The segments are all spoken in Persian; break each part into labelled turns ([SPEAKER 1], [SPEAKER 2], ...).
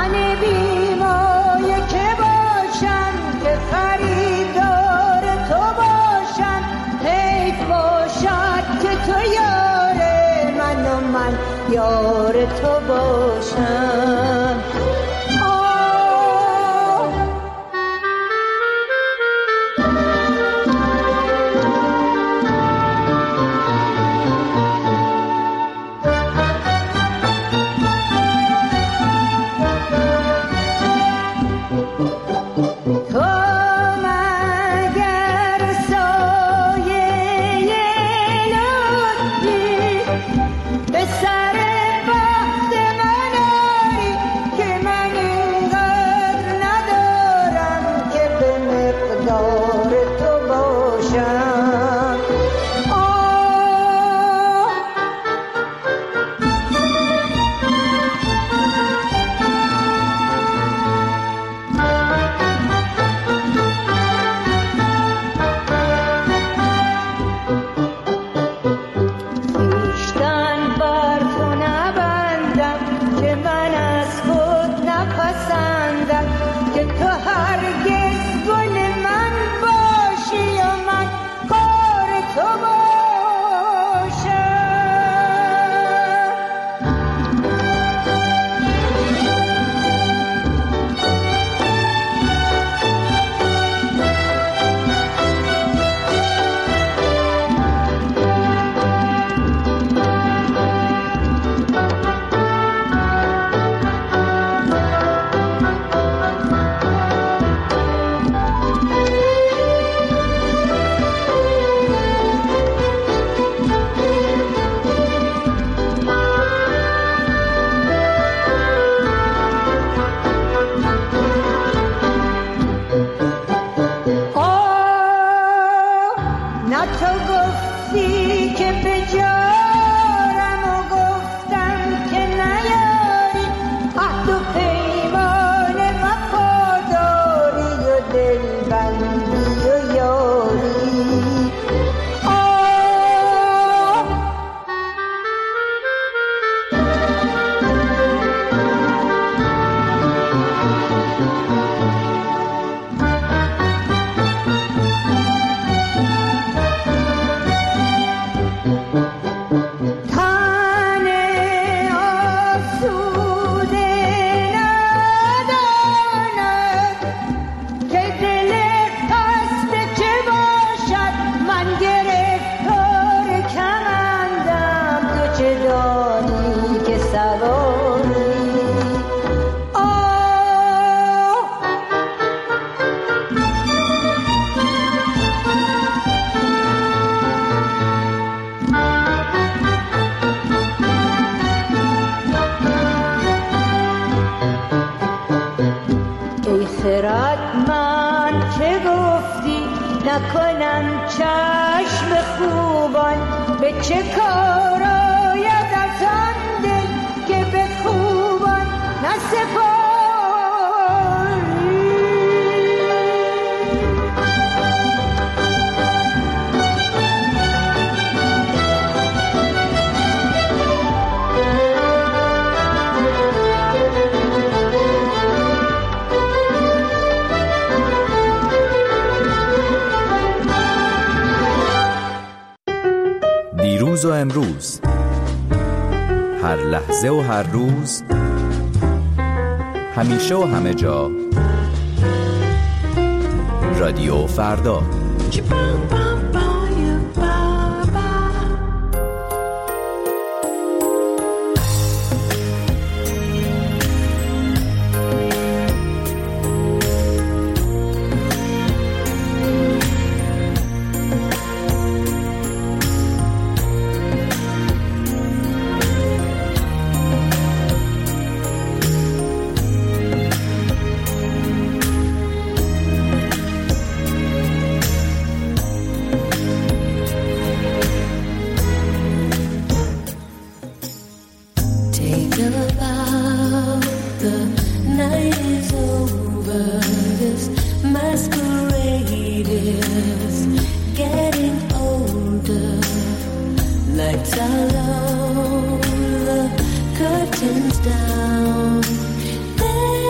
[SPEAKER 1] یار تو باشم.
[SPEAKER 2] نکنم چشم خوبان به چه کار آید از آن دل که به خوبان نسپاری.
[SPEAKER 3] دیروز و امروز، هر لحظه و هر روز، همیشه و همه جا، رادیو فردا.
[SPEAKER 4] Curtains down,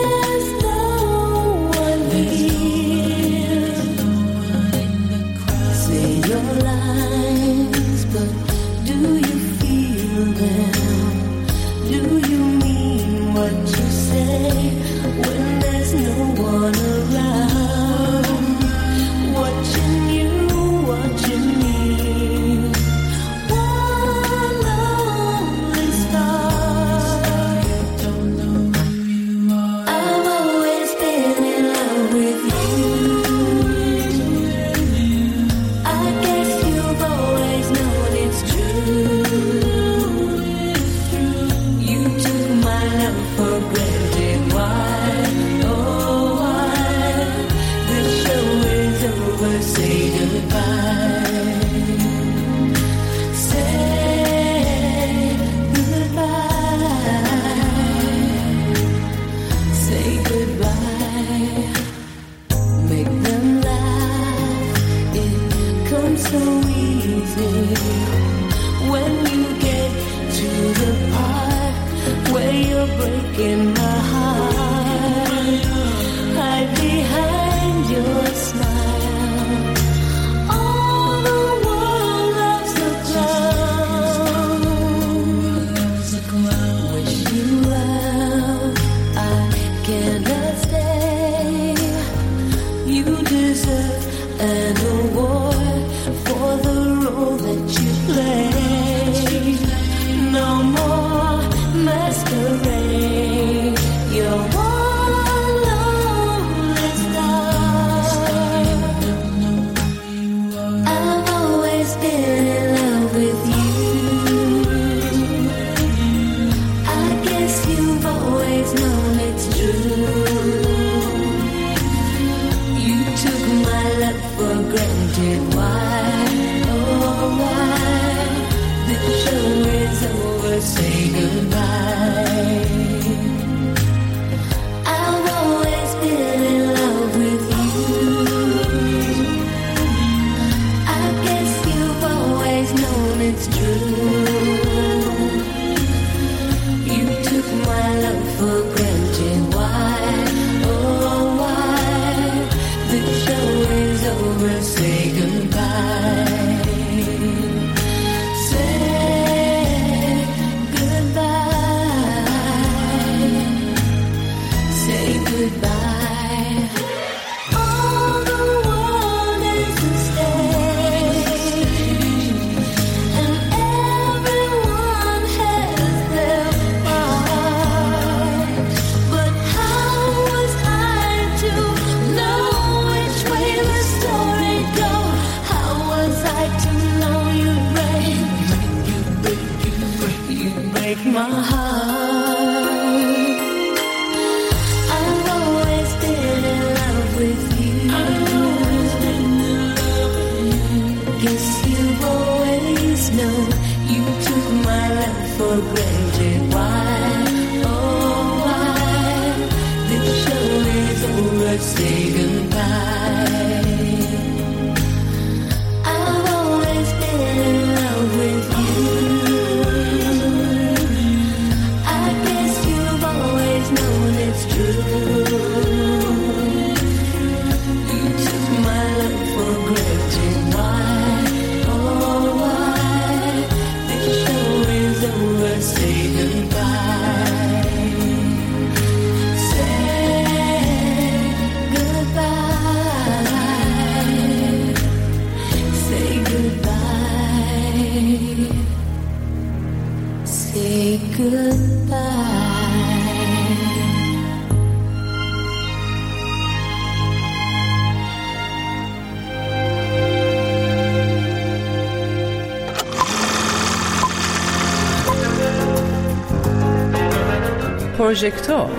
[SPEAKER 4] پروژکتور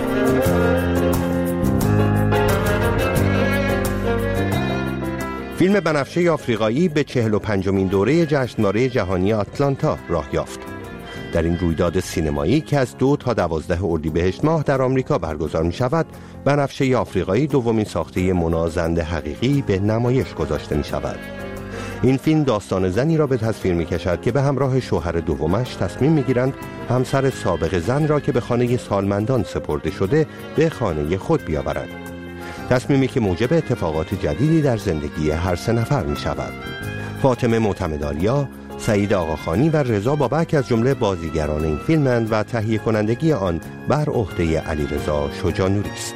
[SPEAKER 5] فیلم بنفشه آفریقایی به 45مین دوره جشنواره جهانی آتلانتا راه یافت. در این رویداد سینمایی که از 2 تا 12 اردیبهشت ماه در آمریکا برگزار می شود، بنفشه آفریقایی دومین ساخته مونا زند حقیقی به نمایش گذاشته می شود. این فیلم داستان زنی را به تصویر می کشد که به همراه شوهر دومش تصمیم می گیرند همسر سابق زن را که به خانه سالمندان سپرده شده به خانه خود بیاورند. تصمیمی که موجب اتفاقات جدیدی در زندگی هر 3 نفر می شود. فاطمه معتمدآریا، سعید آقاخانی و رضا بابک از جمله بازیگران این فیلمند و تهیه کنندگی آن بر عهده علیرضا شجاع‌نوری است.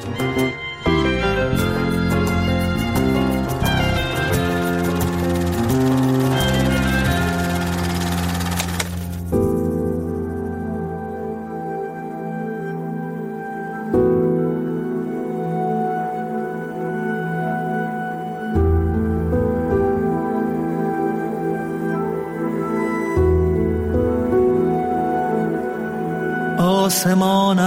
[SPEAKER 4] آسمان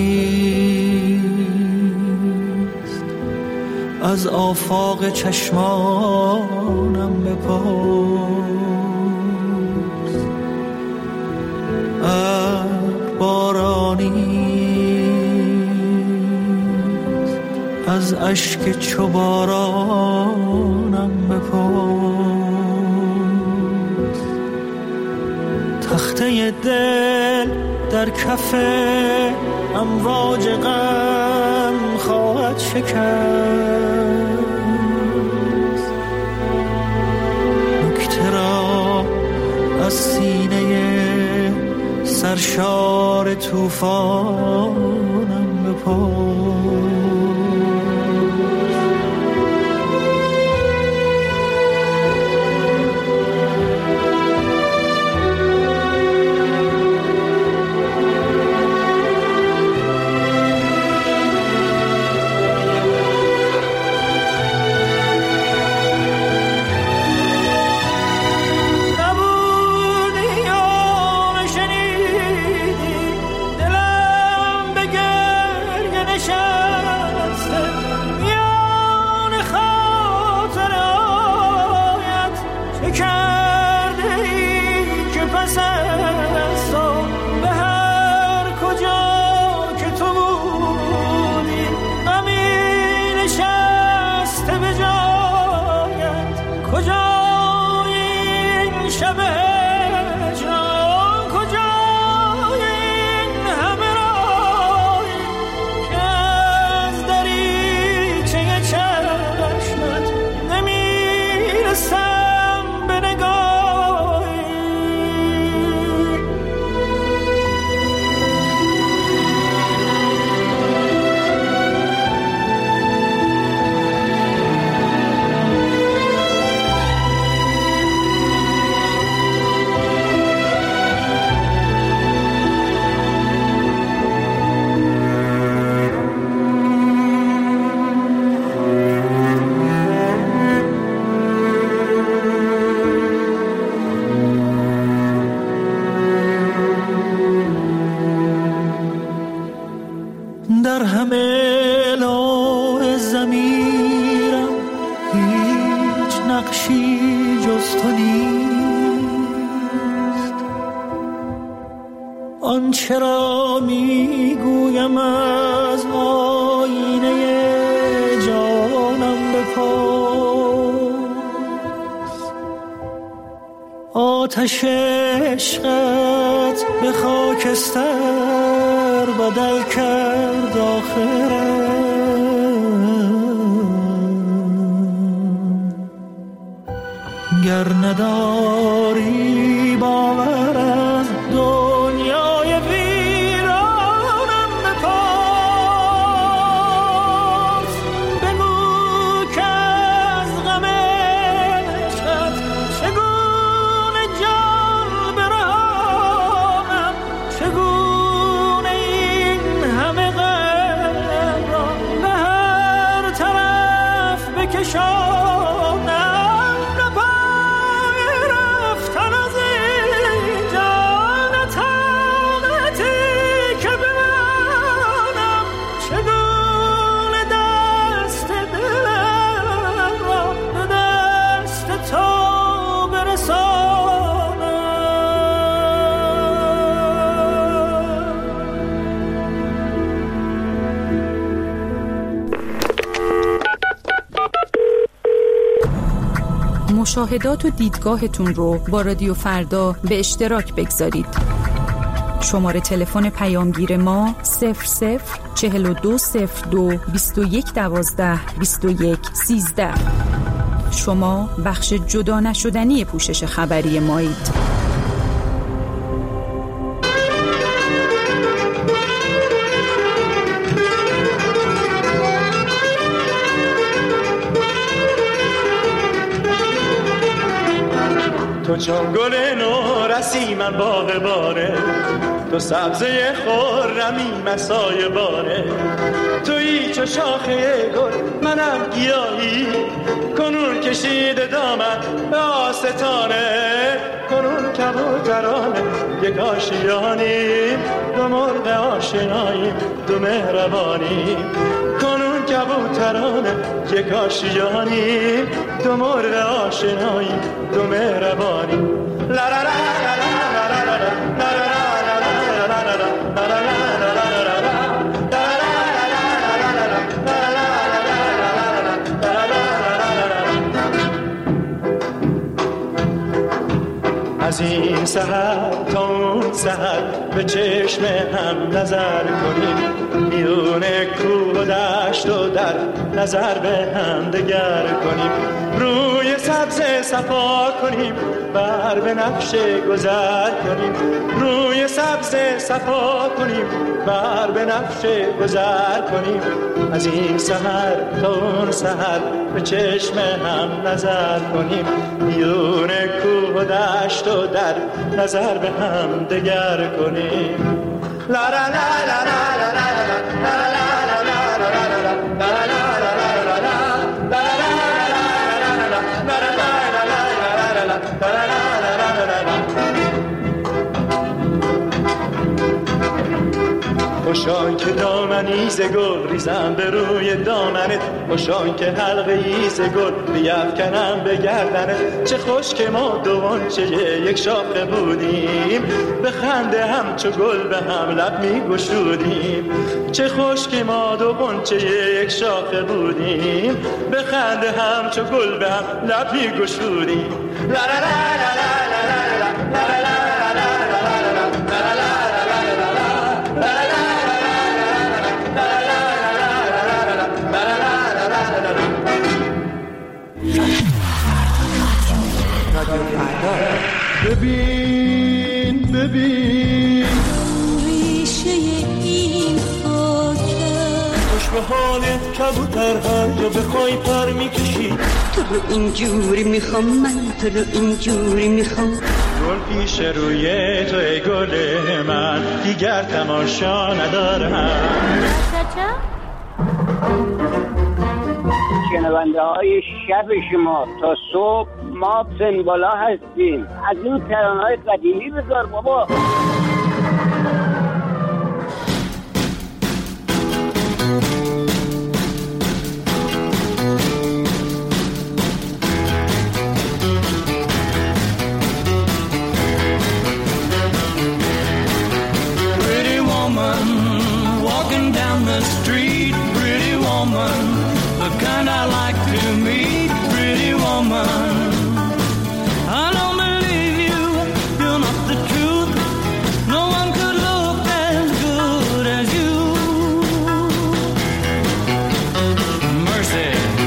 [SPEAKER 4] ابریست از آفاق چشمانم بپرس، بارانیست از اشک چو بارانم بپرس. تخته دل در کف امواج غم خواهد شکست، نکته را از سینه سرشار طوفانم بپرس. در همه لوح ضمیرم هیچ نقشی جز تو نیست، آنچه را میگویم از آینه جانم بپرس. آتش عشقت به خاکستر بدل کرد آخرم، گر نداری باور از دنیای ویرانم بپرس. بگو که از غم عشقت چگونه جان برهانم، چگونه این همه غم را به هر طرف بکشانم.
[SPEAKER 6] مشاهدات و دیدگاهتون رو با رادیو فردا به اشتراک بگذارید. شماره تلفن پیامگیر ما 004202 2112 2113. شما بخش جدا نشدنی پوشش خبری مایید.
[SPEAKER 7] تو چون گل نورسی من باغ باره، تو سبزه خرمی مسای باره، تویی چو شاخه گل منم گیاهی، کنون کشیده دامن به آستانه، کنون کبوترانه یک آشیانیم، دو مرغ آشناییم دو مهربانیم، کنون کبوترانه یک آشیانیم، دو مرغ آشناییم دو مهربانیم. لا لا لا لا لا لا لا لا از این سحر تا اون سحر به چشم هم نظر کنیم، میون کوه و دشت و در نظر به هم دگر کنیم، روی سبز صفا کنیم بر به نقش گذر کنیم، روی سبز صفا کنیم بر به نقش گذر کنیم، از این سحر تا اون سحر به چشم هم نظر کنیم، میون کوه و دشت و در نظر به هم دگر کنیم. لا لا لا لا لا لا لا خوشان که دامنی ز گل ریزم به روی دامنت، خوشان که حلقه ای ز گل بیفکنم به گردنت، چه خوش که ما دو غنچه یک شاخه بودیم، به خنده همچو گل به هم لب می گشودیم، چه خوش که ما دو غنچه یک شاخه بودیم، به خنده همچو گل به هم لب می گشودیم. لا لا لا لا لا لا لا ببین ببین
[SPEAKER 8] ریشه این خاکه،
[SPEAKER 7] خوش به حالت کبوتر هر جا بخوای پر میکشی،
[SPEAKER 8] تو رو اینجوری میخوام من، تو رو اینجوری میخوام،
[SPEAKER 7] گل پیش روی تو ای گل من، دیگر تماشا ندارم.
[SPEAKER 9] شنونده های شب شما تا صبح ما سنبالا هستیم، از این ترانه‌های قدیمی بذار بابا.
[SPEAKER 4] Pretty woman walking down the street, pretty woman, the kind I like to meet, pretty woman. I don't believe you, you're not the truth. No one could look as good as you. Mercy.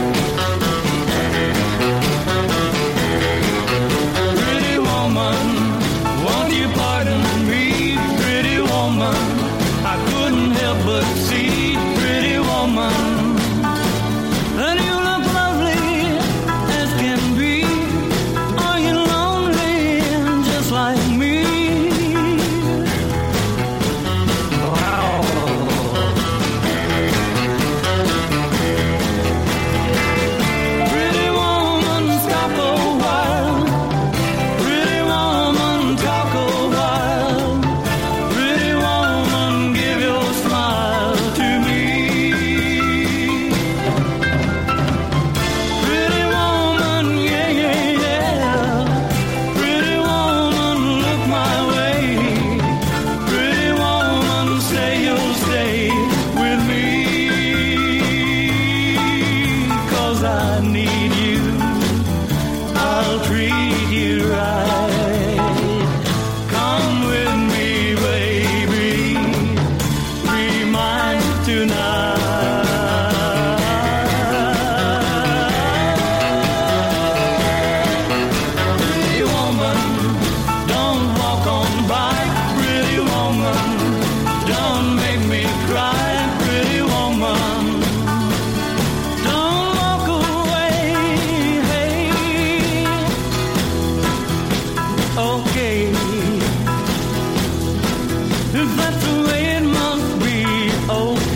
[SPEAKER 4] Pretty woman, won't you pardon me, pretty woman? I couldn't help but see, pretty woman, that you look lovely as can be. Are you lonely just like me? Wow. Pretty woman, stop a while. Pretty woman, talk a while. Pretty woman, give your smile to me. Pretty woman, yeah, yeah, yeah. Pretty woman, look my way. Pretty woman, say you'll stay with me. 'Cause I need you, I'll treat you right. Come with me, baby, be mine tonight. Pretty woman, don't walk on by. Pretty woman, don't make me cry. Pretty woman, don't walk away. Hey.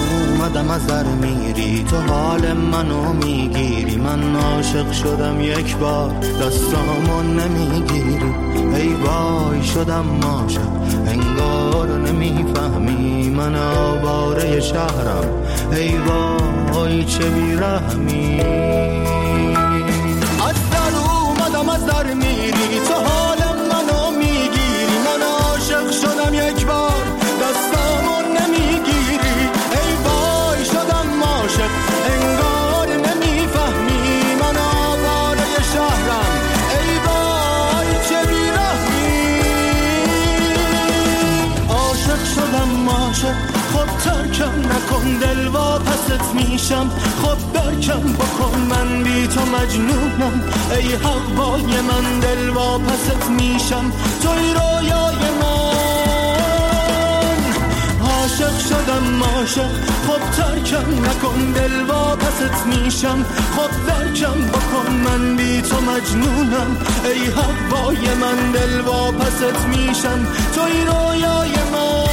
[SPEAKER 10] اومدم از در میری، تو حال منو میگیری. من عاشق شدم یک بار، دستامو نمیگیری. ای وای شدم عاشق، انگار نمیفهمی. من آواره شهرم، ای وای چه بیرحمی. از در اومدم از در میری، تو حال منو میگیری. من عاشق شدم یک بار، دستامو نمیگیری. ای وای شدم عاشق، انگار نمیفهمی. من آواره شهرم، ای وای چه بیرحمی. عاشق شدم عاشق، خب ترکم نکن دل واپست میشم. خب درکم بکن من بی تو مجنونم. ای هوای من دل واپست میشم، توی رویای من. عاشق شدم عاشق، خب ترکم نکن دل واپست میشم. خب درکم بکن من بی تو مجنونم. ای هوای من دل واپست میشم، توی رویای من.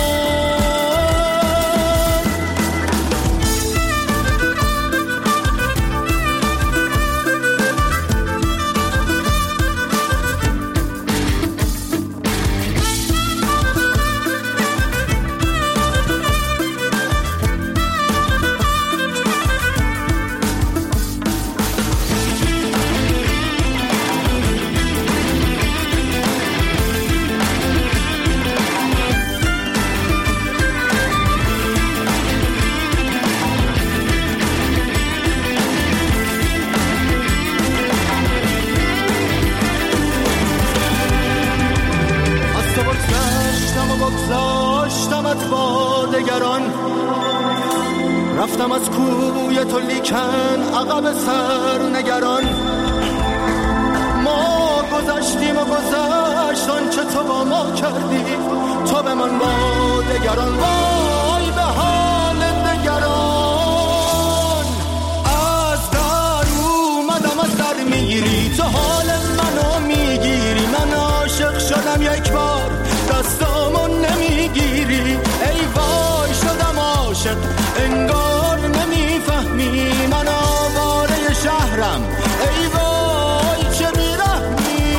[SPEAKER 10] رفتم از کوی تو لیکن عقب سر نگران. ما گذشتیم و گذشت آنچه تو با ما کردی. تو به من با دگران، وای به حال دگران. از در اومدم از در میگیری، تو حال منو میگیری. من عاشق شدم یک بار، دستامو نمیگیری. ای وای شدم عاشق، انگار نمیفهمی. من آواره شهرم، ای وای چه بیرحمی.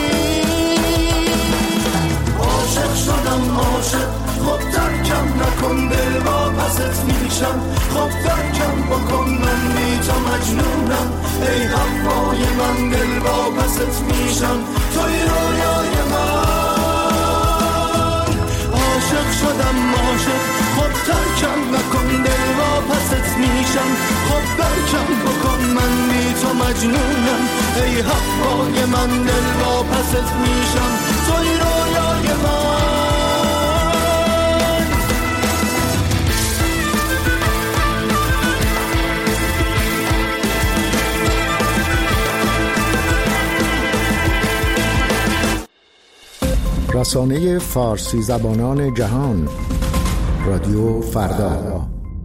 [SPEAKER 10] عاشق شدم عاشق، خب ترکم نکن دل واپست میشم. خب درکم بکن من بی تو مجنونم. ای هوای من دل واپست میشم، توی رویای من. عاشق شدم عاشق، خب ترکم نکن دل واپست میشم. خب درکم بکن من بی تو مجنونم. ای هوای من دل واپست میشم، توی رویای من.
[SPEAKER 11] رسانه فارسی زبانان جهان، رادیو فردا.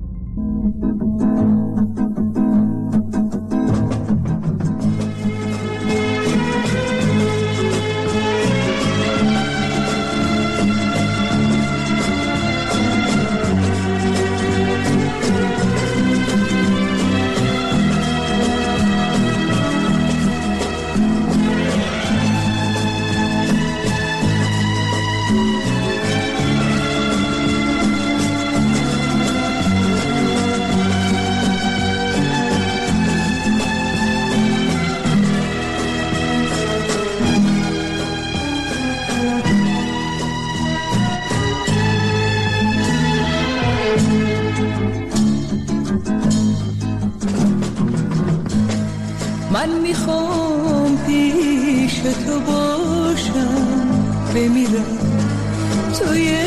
[SPEAKER 12] من میخوام پیش تو باشم، بمیرم توی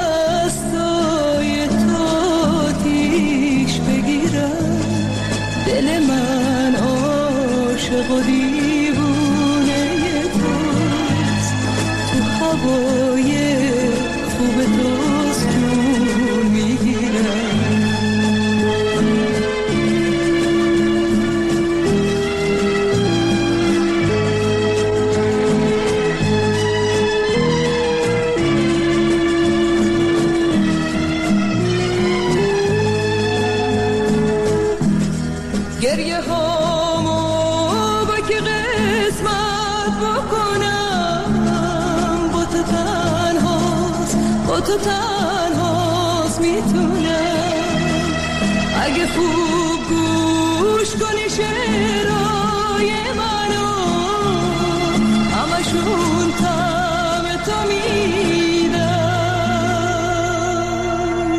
[SPEAKER 12] دستای تو آتیش بگیرم. دل من عاشق و دیوونه توست، تو هوای خوب توست جون میگیرم. گریه هامو با که قسمت بکنم، با تو تنهاست میتونم. اگه خوب گوش کنی شعرهای منو، همشون طعم تو میدن،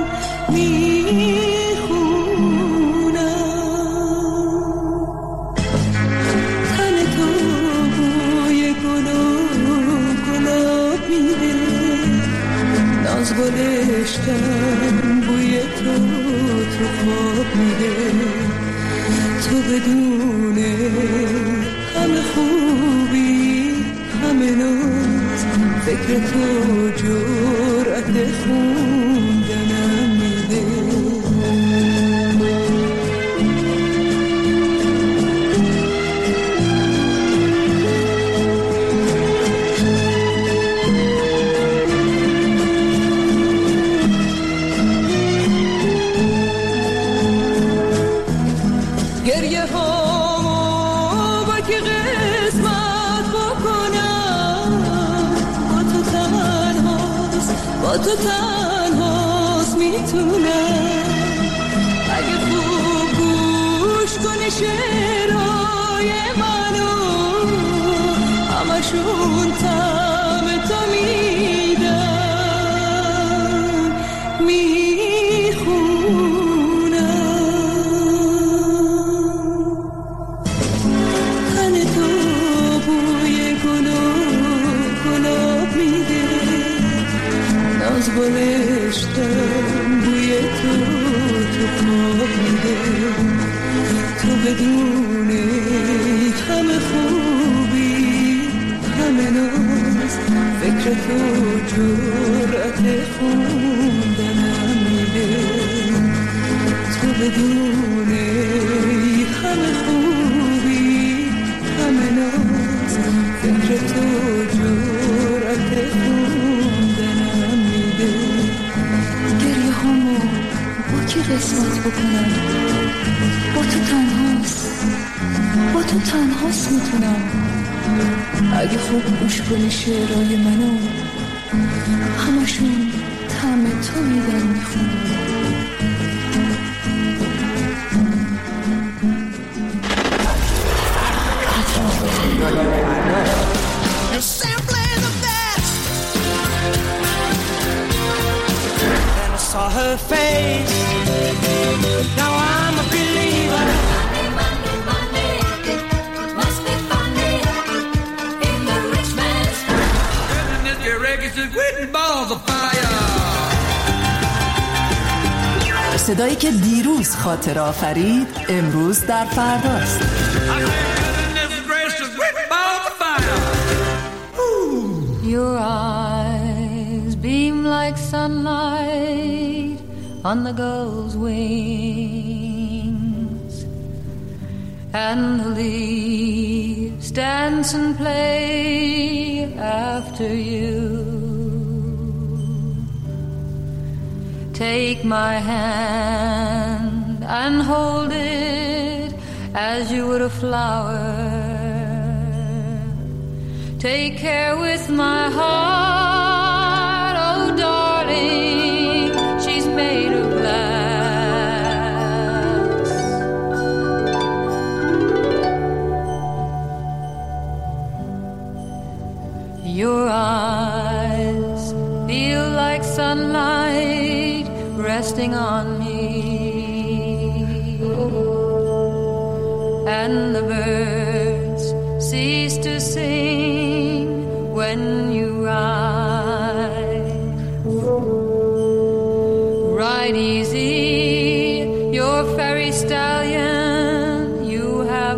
[SPEAKER 12] میخونم. تن تو بوی گلاب میده، ناز گلشتم بوی تو خواب میده. تو بدون همه خوبی همه ناز، فکر تو جرأت خوندنم میده. گریه هامو با که قسمت بکنم، با تو تنهاست میتونم. اگه خوب گوش کنی شعرهای منو، همشون طعم تو میدن، میخونم. تن تو بوی گلاب میده، ناز گلشتم بوی تو خواب میده. تو بدون همه خوبی همه ناز، فکر تو جرأت خوندنم میده. تو بدون همه خوبی همه ناز، فکر تو جرأت خوندنم میده. گریه همو با کی قسمت بکنم، با تو تنهاست میتونم. اگه خوب گوش کنی شعرهای منو، همشون طعم تو میدن، میخونم.
[SPEAKER 13] Saw her face, now I'm a believer. Money, must be funny in the rich man's house. Goodness, your records is written balls of fire.
[SPEAKER 14] صدایی که دیروز خاطر آفرید امروز در فرداست.
[SPEAKER 2] Your eyes beam like sunlight on the gull's wings, and the leaves dance and play after you. Take my hand and hold it as you would a flower. Take care with my heart, oh darling, she's made of glass. Your eyes feel like sunlight resting on me, and the birds cease to sing when you ride. Ride easy, your fairy stallion you have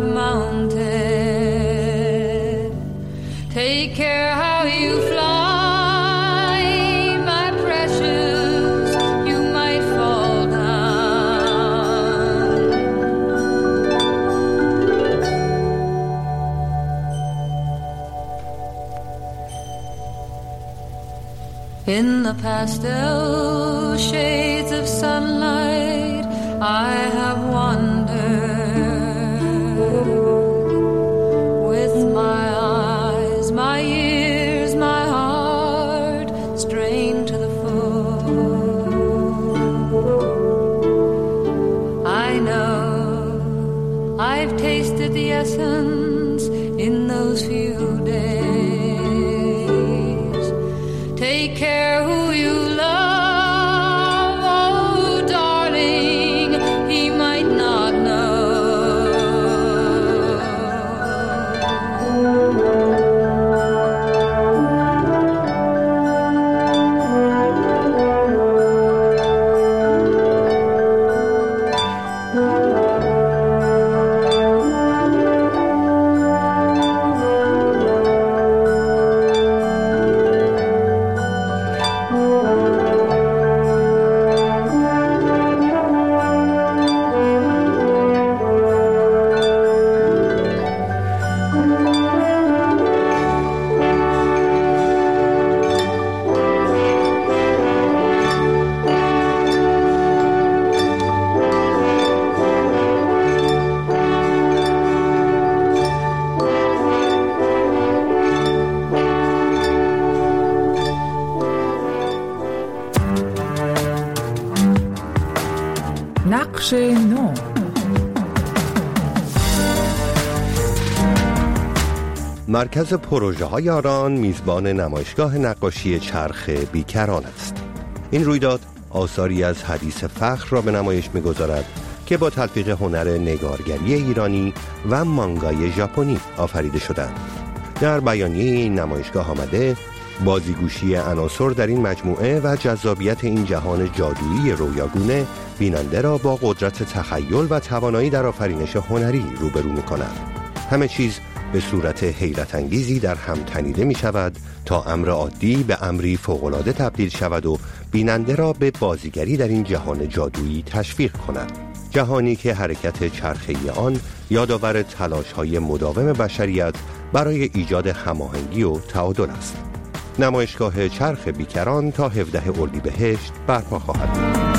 [SPEAKER 2] mounted. Take care how you fly, my precious, you might fall down. In the pastel shades of sunlight, I have wandered
[SPEAKER 12] I've tasted the essence in those few days. Take care who you love, oh darling, he might not know.
[SPEAKER 15] نقش نو.
[SPEAKER 5] مرکز پروژه های آران میزبان نمایشگاه نقاشی چرخ بیکران است. این رویداد آثاری از حدیث فخر را به نمایش می‌گذارد که با تلفیق هنر نگارگری ایرانی و مانگای ژاپنی آفریده شدند. در بیانیه این نمایشگاه آمده بازیگوشی عناصر در این مجموعه و جذابیت این جهان جادویی رویاگونه بیننده را با قدرت تخیل و توانایی در آفرینش هنری روبرو می‌کند. همه چیز به صورت حیرت انگیزی در هم تنیده می شود تا امر عادی به امری فوق‌العاده تبدیل شود و بیننده را به بازیگری در این جهان جادویی تشویق کند. جهانی که حرکت چرخه‌ای آن یادآور تلاش‌های مداوم بشریت برای ایجاد هماهنگی و تعادل است. نمایشگاه چرخ بیکران تا 17 اردیبهشت برپا خواهد بود.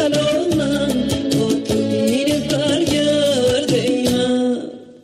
[SPEAKER 13] کلامم با تو این برگرد ای من.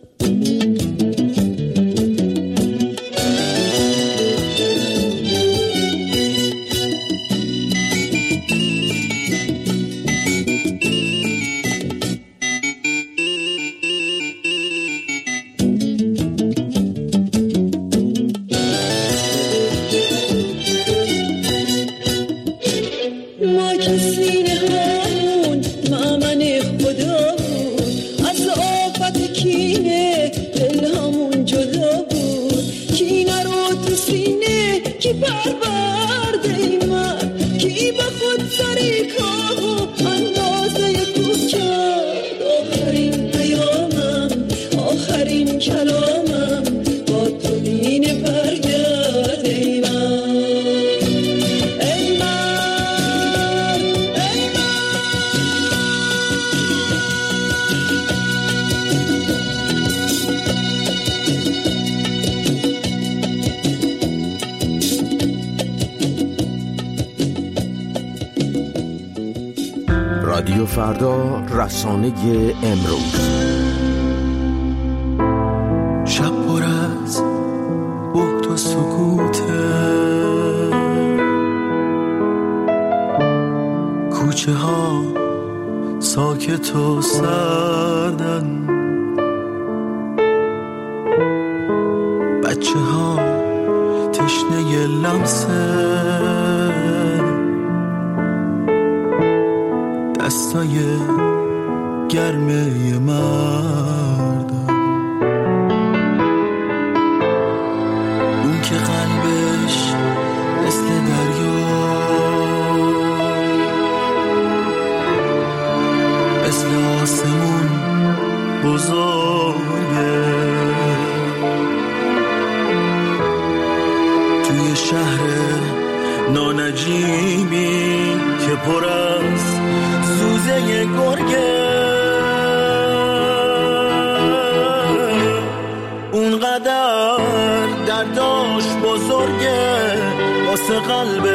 [SPEAKER 13] ما که سینه همون مأمن خدا بود، از آفت کینه دل همون جدا بود. کینه رو تو سینه کی پرورد ای من، کی به خود سریکا و اندازه کو کرد. آخرین پیامم آخرین کلامم با تو این برگرد ای من.
[SPEAKER 11] رادیو فردا، رسانه امروز.
[SPEAKER 10] شب پر از بهت و سکوته، کوچه ها ساکت و سردن، بچه ها تشنه لمسه، دستای گرمه مردم، اون که قلبش مثل دریا، مثل آسمون بزرگه، توی شهر نانجیبی که پر از سوزه گرگه، اونقدر درداش بزرگه واسه قلب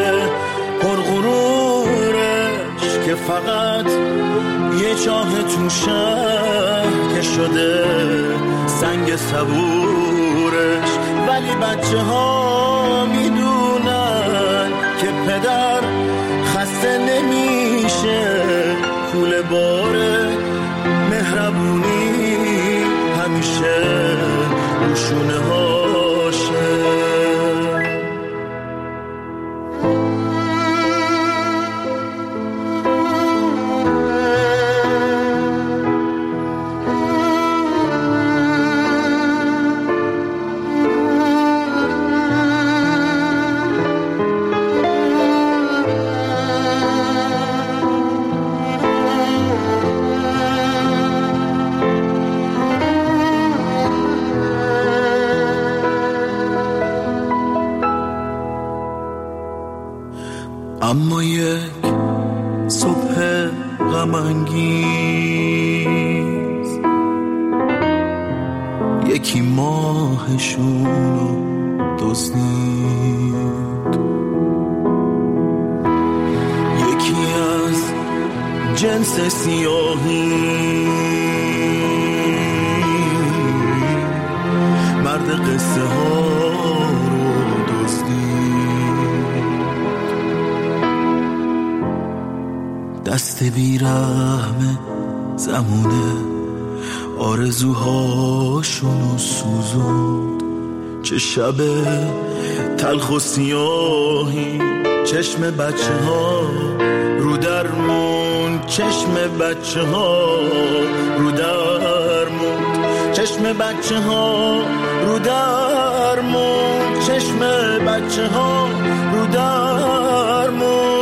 [SPEAKER 10] پرغرورش که فقط یه چاه تو شهر که شده سنگ صبورش. ولی بچه ها میدونن که پدر خسته نمیشه، کوله باره مهربونی همیشه روشونه هاشه. اما یک صبح غم‌انگیز یکی ماهشونو دزدید، یکی از جنس سیاهی مرد قصه ها رو دزدید، دست بیرحم زمونه آرزوهاشونو سوزوند. چه شب تلخ و سیاهی، چشم بچه ها رو درمون، چشم بچه ها رو درمون، چشم بچه ها رو درمون، چشم بچه ها رو درمون.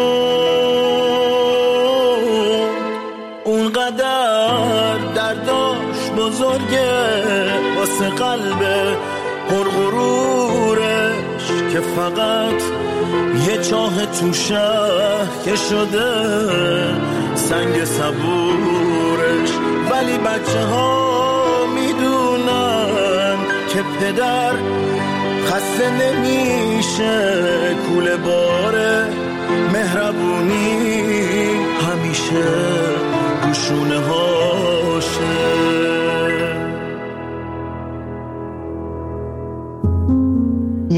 [SPEAKER 10] اونقدر درداش بزرگه واسه قلب پرغرورش که فقط یه چاه تو شهر که شده سنگ صبورش. ولی بچه ها میدونن که پدر خسته نمیشه، کوله باره مهربونی همیشه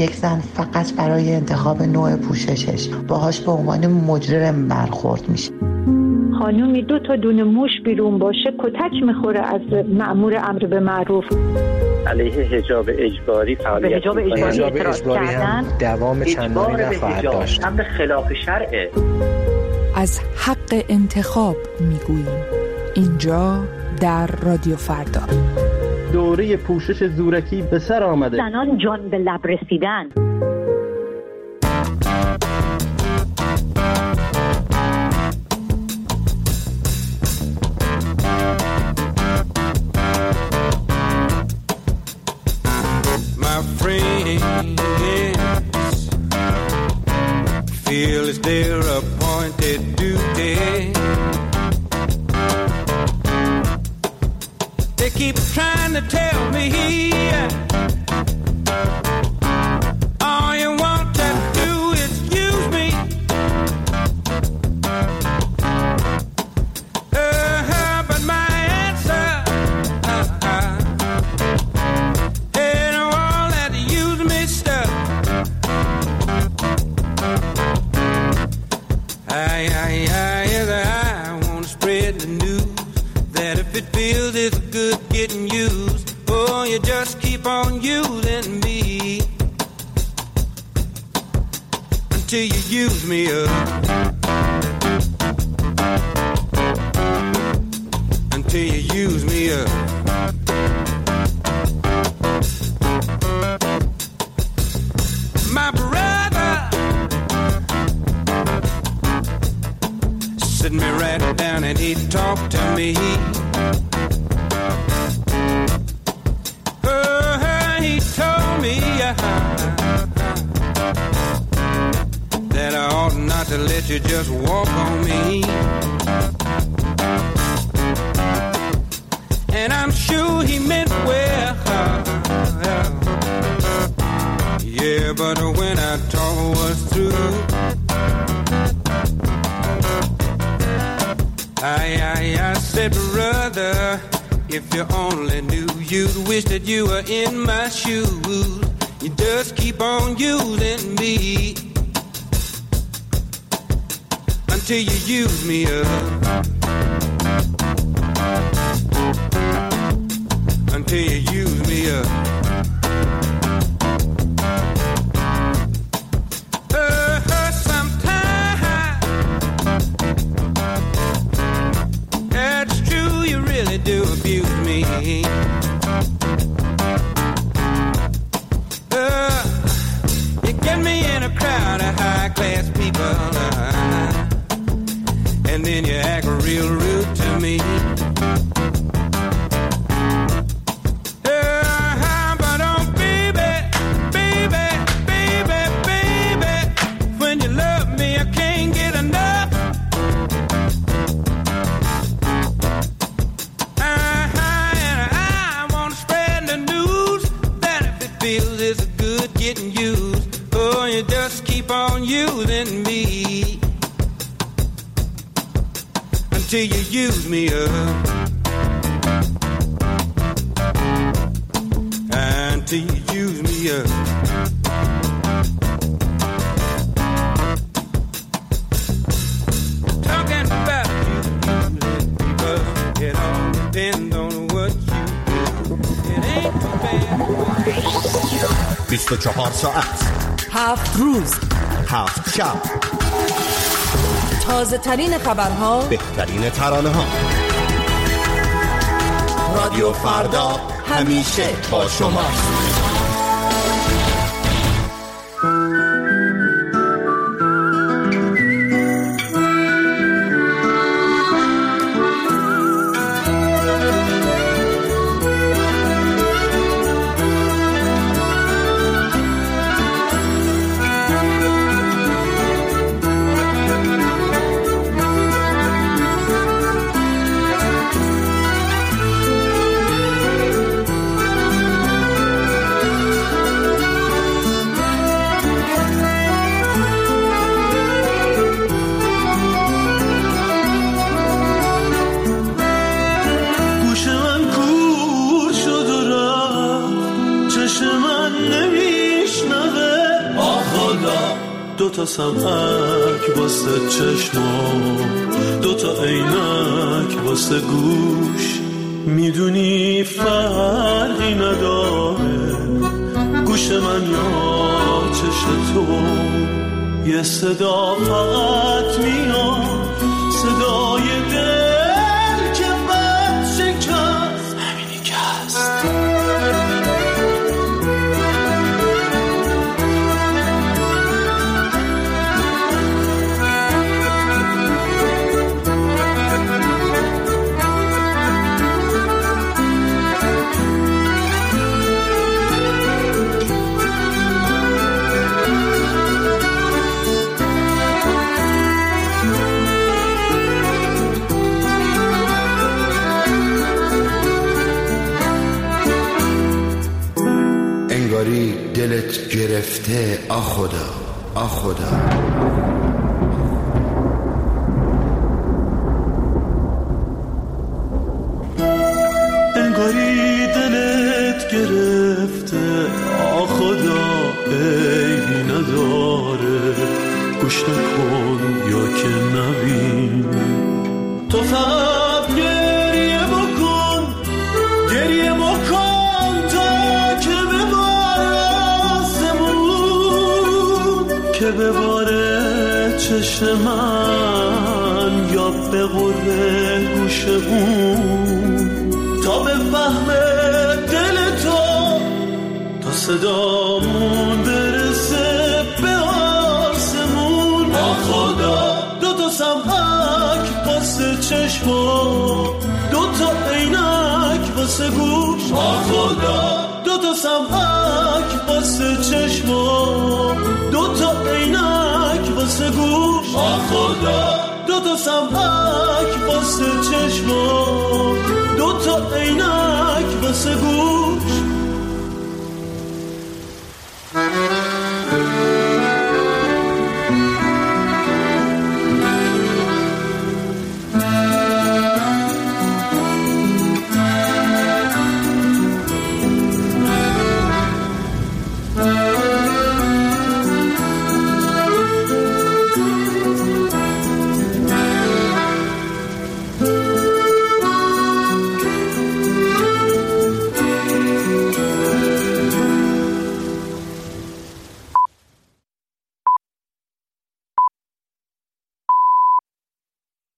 [SPEAKER 16] یک زن فقط برای انتخاب نوع پوششش باهاش به عنوان مجرم برخورد میشه.
[SPEAKER 17] خانومی 2 تا دونه موش بیرون باشه کتک میخوره از مأمور امر به معروف.
[SPEAKER 18] علیه حجاب اجباری فعالیت
[SPEAKER 19] حجاب اجباری هم دوام چندانی نخواهد داشت.
[SPEAKER 18] امر خلاف شرعه.
[SPEAKER 15] از حق انتخاب میگوییم اینجا در رادیو فردا.
[SPEAKER 20] دوره پوشش زورکی به سر آمده.
[SPEAKER 17] زنان جان به لب رسیدن.
[SPEAKER 4] My friends feel it's their appointed duty. They keep trying to tell me all you want to do is use me. But my answer ain't all that use me stuff. I want to spread the news that if it feels it's good getting used, oh, you just keep on using me until you use me up. Until you use me up. My brother sit me right down and he'd talk to me. He told me that I ought not to let you just walk on me. And I'm sure he meant well. Yeah, but when I talk was through, I said, brother, if you only knew, you'd wish that you were in my shoes. You just keep on using me until you use me up. Until you use me up. Do abuse me. You get me in a crowd of high-class people, and then you act real rude to me. But oh, baby, baby, baby, baby, when you love me, I can't get enough. Feels it's good getting used. Oh, you just keep on using me until you use me up. Until you use me up. Talking about you, people, it all depends on what you do. It ain't too bad.
[SPEAKER 21] 24 ساعت
[SPEAKER 14] 7 روز
[SPEAKER 21] 7 شب
[SPEAKER 14] تازه ترین خبرها،
[SPEAKER 21] بهترین ترانه ها. رادیو فردا همیشه با شماست.
[SPEAKER 1] دوتا سمعک واسه چشمام، دوتا عینک واسه گوش. میدونی فرقی نداره گوش من یا چش تو، یه صدا فقط میاد، صدای دل که بد شکست، همینی که هست.
[SPEAKER 3] دلت گرفته آخدا آخدا.
[SPEAKER 1] انگاری دلت گرفته آخدا، عیبی نداره گوش نکن یا که نبین. تو فقط گریه بکن، گریه بکن که بباره چشم من یا به غره گوش اون، تا به فهم دل تو، تا صدامون برسه به آسمون. خدا دوتا سمعک واسه چشم، دوتا عینک واسه گوش. خدا دوتا سمعک واسه چشم، دوتا عینک واسه گوش. خدا دوتا سمعک واسه چشم، دوتا عینک واسه گوش.